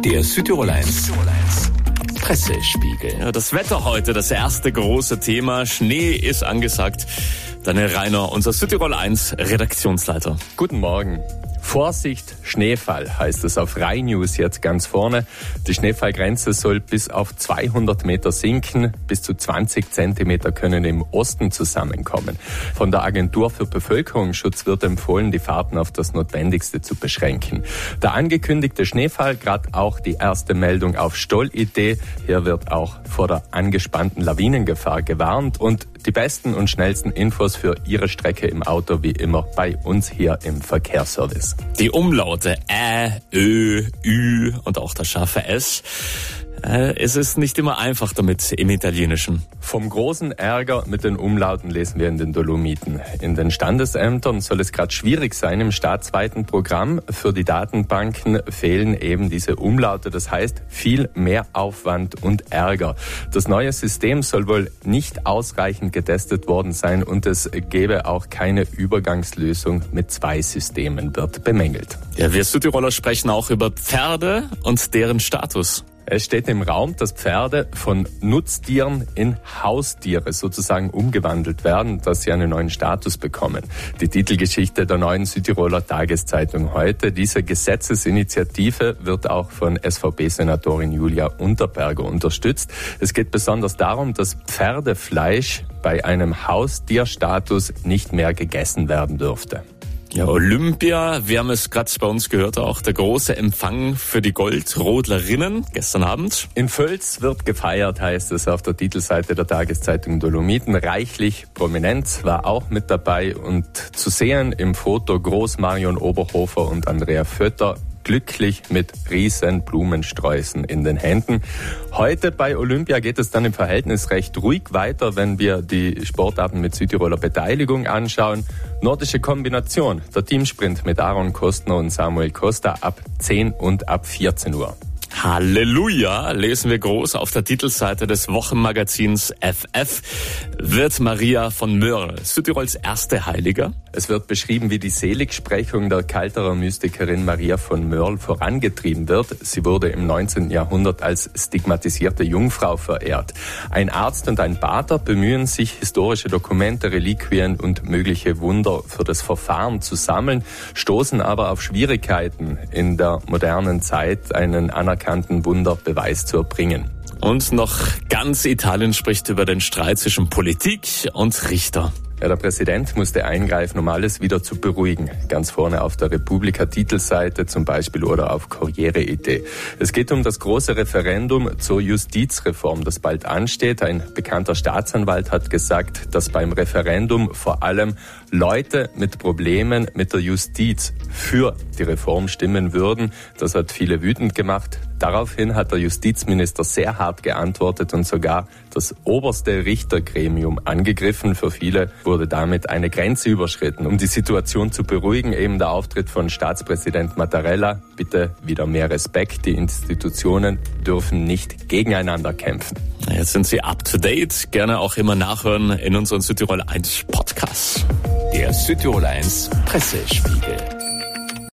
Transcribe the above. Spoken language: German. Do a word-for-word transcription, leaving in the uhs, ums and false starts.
Der Südtirol eins Pressespiegel. Ja, das Wetter heute, das erste große Thema. Schnee ist angesagt. Daniel Reiner, unser Südtirol eins Redaktionsleiter. Guten Morgen. Vorsicht, Schneefall heißt es auf Rai News jetzt ganz vorne. Die Schneefallgrenze soll bis auf zweihundert Meter sinken. Bis zu zwanzig Zentimeter können im Osten zusammenkommen. Von der Agentur für Bevölkerungsschutz wird empfohlen, die Fahrten auf das Notwendigste zu beschränken. Der angekündigte Schneefall, gerade auch die erste Meldung auf Stoll-Idee. Hier wird auch vor der angespannten Lawinengefahr gewarnt. Und die besten und schnellsten Infos für Ihre Strecke im Auto wie immer bei uns hier im Verkehrsservice. Die Umlaute Ä, Ö, Ü und auch das scharfe S. Äh, es ist nicht immer einfach damit im Italienischen. Vom großen Ärger mit den Umlauten lesen wir in den Dolomiten. In den Standesämtern soll es gerade schwierig sein im staatsweiten Programm. Für die Datenbanken fehlen eben diese Umlaute. Das heißt, viel mehr Aufwand und Ärger. Das neue System soll wohl nicht ausreichend getestet worden sein und es gäbe auch keine Übergangslösung mit zwei Systemen, wird bemängelt. Ja, wir Südtiroler sprechen auch über Pferde und deren Status. Es steht im Raum, dass Pferde von Nutztieren in Haustiere sozusagen umgewandelt werden, dass sie einen neuen Status bekommen. Die Titelgeschichte der neuen Südtiroler Tageszeitung heute. Diese Gesetzesinitiative wird auch von S V P-Senatorin Julia Unterberger unterstützt. Es geht besonders darum, dass Pferdefleisch bei einem Haustierstatus nicht mehr gegessen werden dürfte. Ja, Olympia, wir haben es gerade bei uns gehört, auch der große Empfang für die Goldrodlerinnen gestern Abend. In Völz wird gefeiert, heißt es auf der Titelseite der Tageszeitung Dolomiten. Reichlich prominent war auch mit dabei und zu sehen im Foto Groß Marion Oberhofer und Andrea Vötter. Glücklich mit riesen Blumensträußen in den Händen. Heute bei Olympia geht es dann im Verhältnis recht ruhig weiter, wenn wir die Sportarten mit Südtiroler Beteiligung anschauen. Nordische Kombination, der Teamsprint mit Aaron Kostner und Samuel Costa ab zehn und ab vierzehn Uhr. Halleluja, lesen wir groß auf der Titelseite des Wochenmagazins F F. Wird Maria von Mörl Südtirols erste Heiliger? Es wird beschrieben, wie die Seligsprechung der Kalterer Mystikerin Maria von Mörl vorangetrieben wird. Sie wurde im neunzehnten Jahrhundert als stigmatisierte Jungfrau verehrt. Ein Arzt und ein Pater bemühen sich, historische Dokumente, Reliquien und mögliche Wunder für das Verfahren zu sammeln, stoßen aber auf Schwierigkeiten in der modernen Zeit, einen anerkannten Wunderbeweis zu erbringen. Und noch ganz Italien spricht über den Streit zwischen Politik und Richter. Ja, der Präsident musste eingreifen, um alles wieder zu beruhigen. Ganz vorne auf der Republika-Titelseite zum Beispiel oder auf Corriere-Idee. Es geht um das große Referendum zur Justizreform, das bald ansteht. Ein bekannter Staatsanwalt hat gesagt, dass beim Referendum vor allem Leute mit Problemen mit der Justiz für die Reform stimmen würden. Das hat viele wütend gemacht. Daraufhin hat der Justizminister sehr hart geantwortet und sogar das oberste Richtergremium angegriffen. Für viele wurde damit eine Grenze überschritten. Um die Situation zu beruhigen, eben der Auftritt von Staatspräsident Mattarella. Bitte wieder mehr Respekt. Die Institutionen dürfen nicht gegeneinander kämpfen. Jetzt sind Sie up to date. Gerne auch immer nachhören in unseren Südtirol eins Podcast. Der Südtirol eins Pressespiegel.